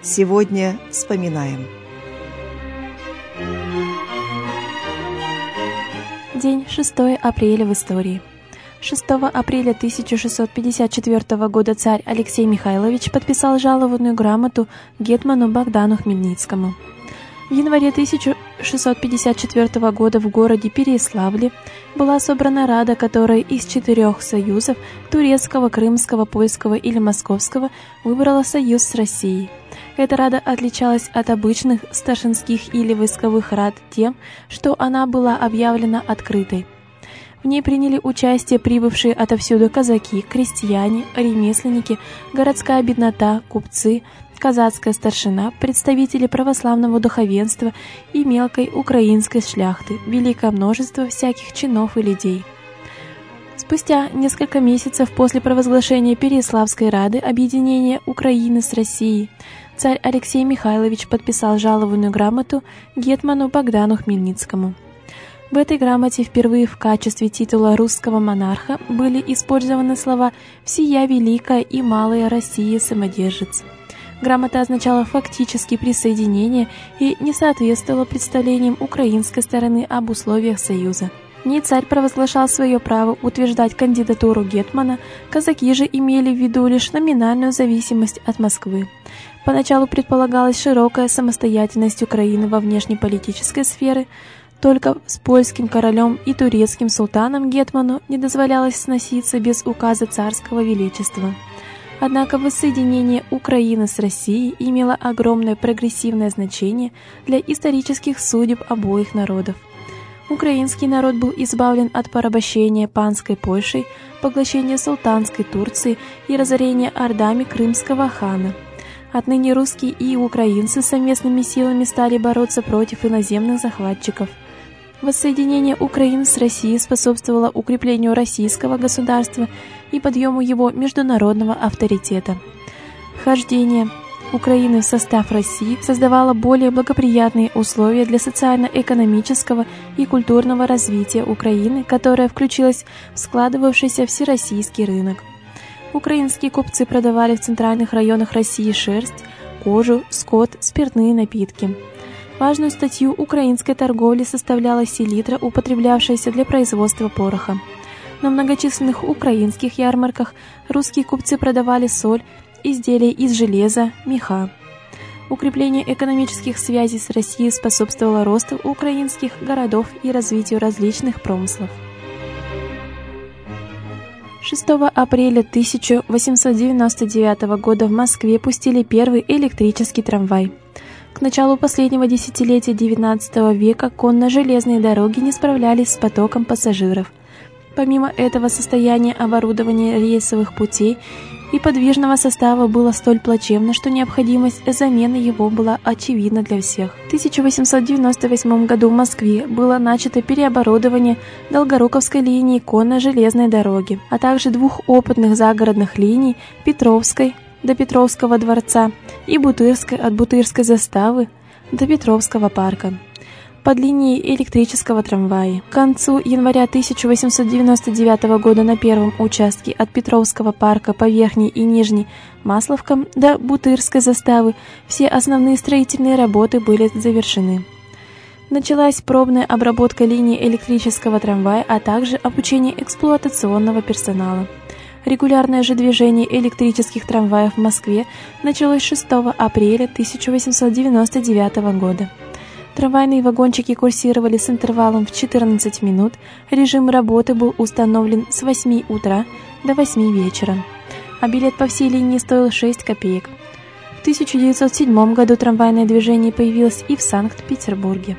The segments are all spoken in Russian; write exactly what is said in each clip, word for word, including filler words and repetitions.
Сегодня вспоминаем. День шестого апреля в истории. шестого апреля тысяча шестьсот пятьдесят четвёртого года царь Алексей Михайлович подписал жалованную грамоту гетману Богдану Хмельницкому. В январе тысяча шестьсот пятьдесят четвёртого года в городе Переяславле была собрана Рада, которая из четырех союзов – турецкого, крымского, польского или московского – выбрала союз с Россией. Эта Рада отличалась от обычных старшинских или войсковых рад тем, что она была объявлена открытой. В ней приняли участие прибывшие отовсюду казаки, крестьяне, ремесленники, городская беднота, купцы, казацкая старшина, представители православного духовенства и мелкой украинской шляхты, великое множество всяких чинов и людей. Спустя несколько месяцев после провозглашения Переяславской Рады объединения Украины с Россией, царь Алексей Михайлович подписал жалованную грамоту гетману Богдану Хмельницкому. В этой грамоте впервые в качестве титула русского монарха были использованы слова «Всея великая и малая Россия самодержец». Грамота означала фактически присоединение и не соответствовала представлениям украинской стороны об условиях союза. В ней царь провозглашал свое право утверждать кандидатуру гетмана, казаки же имели в виду лишь номинальную зависимость от Москвы. Поначалу предполагалась широкая самостоятельность Украины во внешнеполитической сфере, только с польским королем и турецким султаном гетману не дозволялось сноситься без указа царского величества. Однако воссоединение Украины с Россией имело огромное прогрессивное значение для исторических судеб обоих народов. Украинский народ был избавлен от порабощения панской Польшей, поглощения султанской Турции и разорения ордами крымского хана. Отныне русские и украинцы совместными силами стали бороться против иноземных захватчиков. Воссоединение Украины с Россией способствовало укреплению российского государства и подъему его международного авторитета. Вхождение Украины в состав России создавало более благоприятные условия для социально-экономического и культурного развития Украины, которая включилась в складывавшийся всероссийский рынок. Украинские купцы продавали в центральных районах России шерсть, кожу, скот, спиртные напитки. Важную статью украинской торговли составляла селитра, употреблявшаяся для производства пороха. На многочисленных украинских ярмарках русские купцы продавали соль, изделия из железа, меха. Укрепление экономических связей с Россией способствовало росту украинских городов и развитию различных промыслов. шестого апреля тысяча восемьсот девяносто девятого года в Москве пустили первый электрический трамвай. К началу последнего десятилетия девятнадцатого века конно-железные дороги не справлялись с потоком пассажиров. Помимо этого, состояние оборудования рельсовых путей и подвижного состава было столь плачевно, что необходимость замены его была очевидна для всех. В тысяча восемьсот девяносто восьмом году в Москве было начато переоборудование Долгоруковской линии конно-железной дороги, а также двух опытных загородных линий Петровской до Петровского дворца и Бутырской от Бутырской заставы до Петровского парка. Под линией электрического трамвая. К концу января тысяча восемьсот девяносто девятого года на первом участке от Петровского парка по Верхней и Нижней Масловкам до Бутырской заставы все основные строительные работы были завершены. Началась пробная обработка линии электрического трамвая, а также обучение эксплуатационного персонала. Регулярное же движение электрических трамваев в Москве началось шестого апреля тысяча восемьсот девяносто девятого года. Трамвайные вагончики курсировали с интервалом в четырнадцать минут, режим работы был установлен с восьми утра до восьми вечера, а билет по всей линии стоил шесть копеек. В тысяча девятьсот седьмом году трамвайное движение появилось и в Санкт-Петербурге.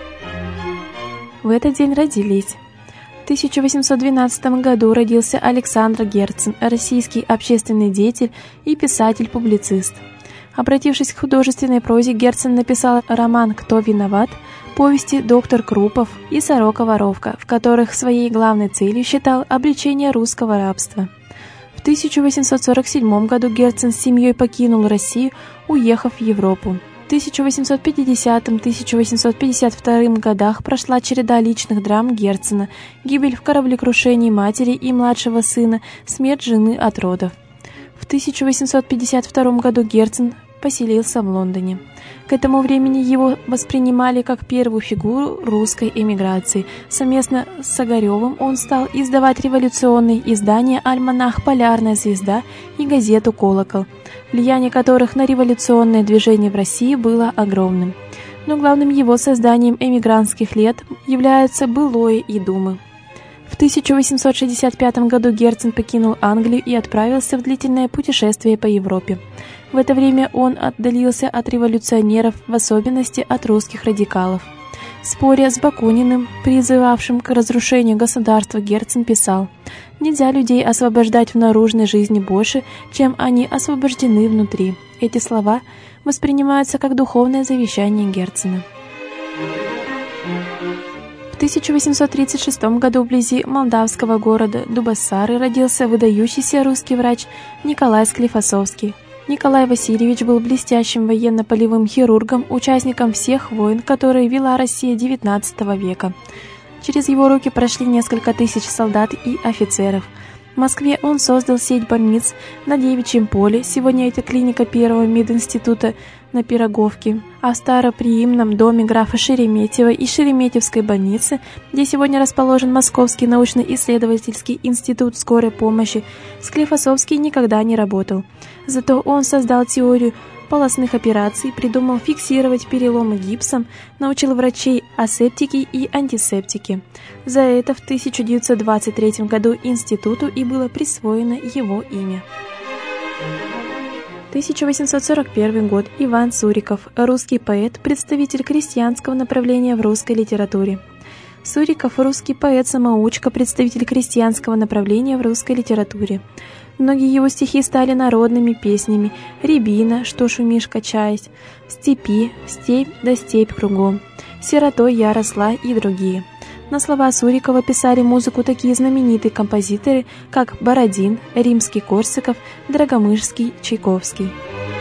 В этот день родились. В тысяча восемьсот двенадцатом году родился Александр Герцен, российский общественный деятель и писатель-публицист. Обратившись к художественной прозе, Герцен написал роман «Кто виноват?», повести «Доктор Крупов» и «Сорока-воровка», в которых своей главной целью считал обличение русского рабства. В тысяча восемьсот сорок седьмом году Герцен с семьей покинул Россию, уехав в Европу. В тысяча восемьсот пятидесятом — тысяча восемьсот пятьдесят втором годах прошла череда личных драм Герцена: гибель в кораблекрушении матери и младшего сына, смерть жены от родов. В тысяча восемьсот пятьдесят втором году Герцен поселился в Лондоне. К этому времени его воспринимали как первую фигуру русской эмиграции. Совместно с Огаревым он стал издавать революционные издания «Альманах», «Полярная звезда» и газету «Колокол», влияние которых на революционное движение в России было огромным. Но главным его созданием эмигрантских лет являются «Былое» и «Думы». В тысяча восемьсот шестьдесят пятом году Герцен покинул Англию и отправился в длительное путешествие по Европе. В это время он отдалился от революционеров, в особенности от русских радикалов. Споря с Бакуниным, призывавшим к разрушению государства, Герцен писал: «Нельзя людей освобождать в наружной жизни больше, чем они освобождены внутри». Эти слова воспринимаются как духовное завещание Герцена. В тысяча восемьсот тридцать шестом году вблизи молдавского города Дубассары родился выдающийся русский врач Николай Склифосовский. Николай Васильевич был блестящим военно-полевым хирургом, участником всех войн, которые вела Россия девятнадцатого века. Через его руки прошли несколько тысяч солдат и офицеров. В Москве он создал сеть больниц на Девичьем поле, сегодня это клиника первого мединститута на Пироговке, а в староприимном доме графа Шереметьева и Шереметьевской больницы, где сегодня расположен Московский научно-исследовательский институт скорой помощи, Склифосовский никогда не работал. Зато он создал теорию полостных операций, придумал фиксировать переломы гипсом, научил врачей асептике и антисептике. За это в тысяча девятьсот двадцать третьем году институту и было присвоено его имя. тысяча восемьсот сорок первый год. Иван Суриков, русский поэт, представитель крестьянского направления в русской литературе. Суриков – русский поэт-самоучка, представитель крестьянского направления в русской литературе. Многие его стихи стали народными песнями: «Рябина, что шумишь, качаясь», «В степи», «Степь да степь кругом», «Сиротой я росла» и другие. На слова Сурикова писали музыку такие знаменитые композиторы, как Бородин, Римский-Корсаков, Драгомышский, Чайковский.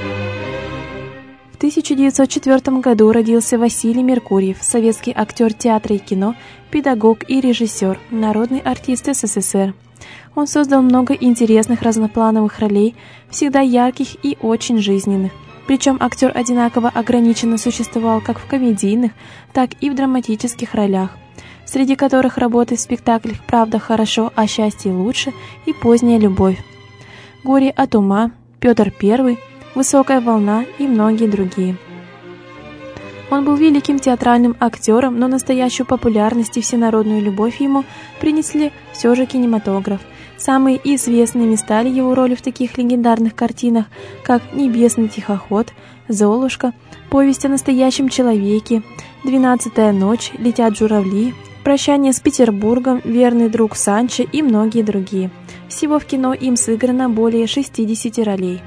В тысяча девятьсот четвёртом году родился Василий Меркурьев, советский актер театра и кино, педагог и режиссер, народный артист СССР. Он создал много интересных разноплановых ролей, всегда ярких и очень жизненных. Причем актер одинаково ограниченно существовал как в комедийных, так и в драматических ролях, среди которых работы в спектаклях «Правда хорошо, а счастье лучше» и «Поздняя любовь», «Горе от ума», «Петр Первый», «Высокая волна» и многие другие. Он был великим театральным актером, но настоящую популярность и всенародную любовь ему принесли все же кинематограф. Самыми известными стали его роли в таких легендарных картинах, как «Небесный тихоход», «Золушка», «Повесть о настоящем человеке», «Двенадцатая ночь», «Летят журавли», «Прощание с Петербургом», «Верный друг Санчо» и многие другие. Всего в кино им сыграно более шестидесяти ролей.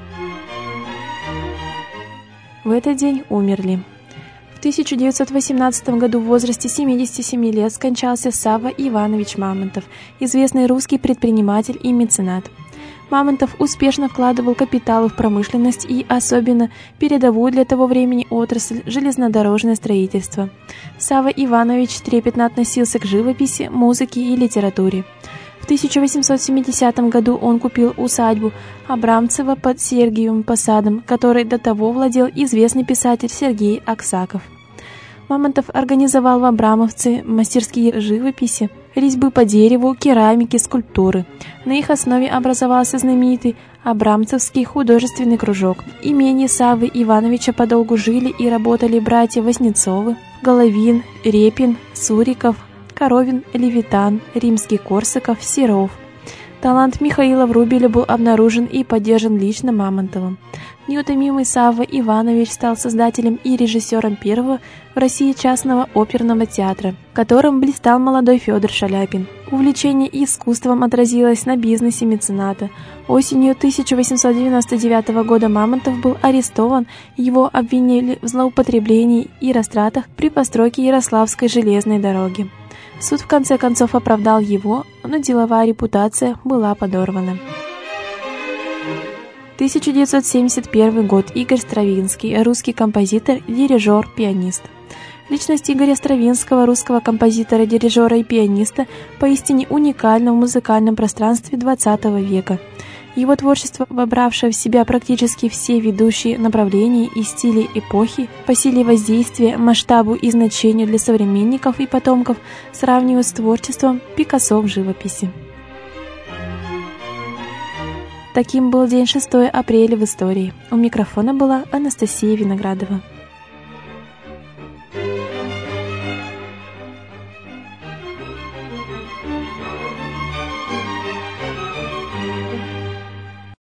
В этот день умерли. В тысяча девятьсот восемнадцатом году в возрасте семидесяти семи лет скончался Савва Иванович Мамонтов, известный русский предприниматель и меценат. Мамонтов успешно вкладывал капиталы в промышленность и особенно передовую для того времени отрасль железнодорожное строительство. Савва Иванович трепетно относился к живописи, музыке и литературе. В тысяча восемьсот семидесятом году он купил усадьбу Абрамцева под Сергиевым посадом, которой до того владел известный писатель Сергей Аксаков. Мамонтов организовал в Абрамовце мастерские живописи, резьбы по дереву, керамики, скульптуры. На их основе образовался знаменитый Абрамцевский художественный кружок. В имении Саввы Ивановича подолгу жили и работали братья Васнецовы, Головин, Репин, Суриков, Коровин, Левитан, Римский-Корсаков, Серов. Талант Михаила Врубеля был обнаружен и поддержан лично Мамонтовым. Неутомимый Савва Иванович стал создателем и режиссером первого в России частного оперного театра, которым блистал молодой Федор Шаляпин. Увлечение искусством отразилось на бизнесе мецената. Осенью тысяча восемьсот девяносто девятого года Мамонтов был арестован, его обвинили в злоупотреблении и растратах при постройке Ярославской железной дороги. Суд в конце концов оправдал его, но деловая репутация была подорвана. тысяча девятьсот семьдесят первый год. Игорь Стравинский, русский композитор, дирижер, пианист. Личность Игоря Стравинского, русского композитора, дирижера и пианиста, поистине уникальна в музыкальном пространстве двадцатого века. Его творчество, вобравшее в себя практически все ведущие направления и стили эпохи, по силе воздействия, масштабу и значению для современников и потомков, сравнивают с творчеством Пикассо в живописи. Таким был день шестого апреля в истории. У микрофона была Анастасия Виноградова.